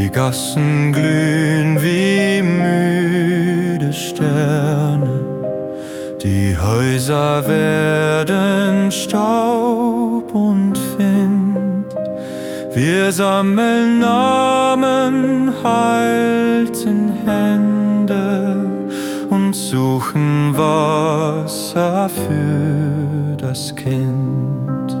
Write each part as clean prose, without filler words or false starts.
Die Gassen glühen wie müde Sterne, die Häuser werden Staub und Wind. Wir sammeln Namen, halten Hände und suchen Wasser für das Kind.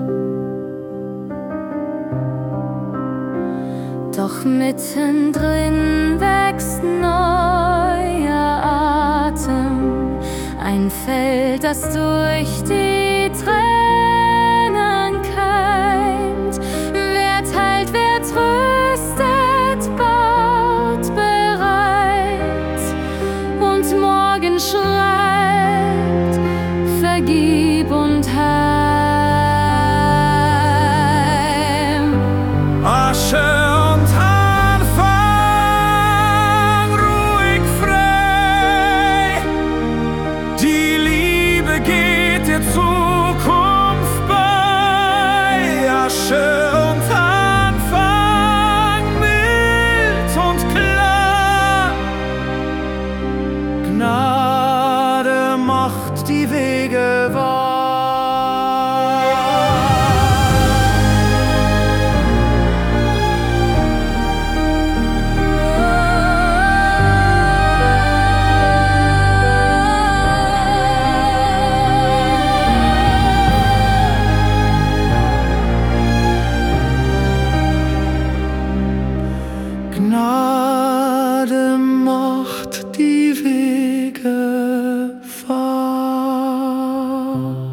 Doch mittendrin wächst neuer Atem, ein Feld, das durch die Tränen keimt. Wer teilt, wer tröstet, baut bereit und morgen schreibt, vergib und heim. Asche Zukunft bei, Asche und Anfang, mild und klar. Gnade macht die Wege wahr. Gnade macht die Wege wahr.